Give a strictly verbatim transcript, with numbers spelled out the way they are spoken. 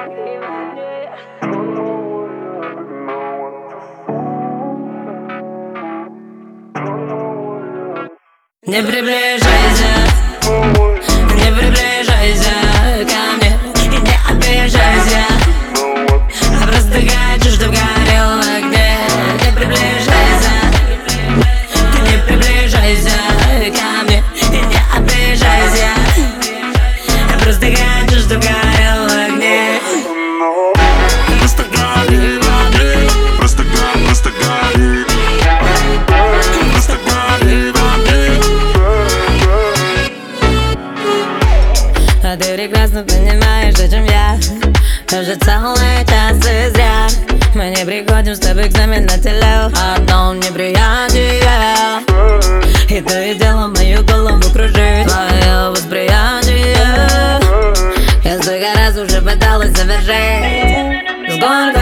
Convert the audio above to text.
Не приближайся, не приближайся ко мне и не обижайся. А просто хочу, чтоб горел в огне. Не приближайся, ты не приближайся ко мне и не обижайся. Я просто хочу, чтоб горел в огне. Просто гори в огне. Просто гори, просто гори. Просто гори в огне. А ты прекрасно понимаешь, зачем я уже целый час и зря. Мы не приходим с тобой к знаменателю одном неприятии. И то и дело мою голову кружит твое восприятие. Я столько раз уже пыталась завершить. Сколько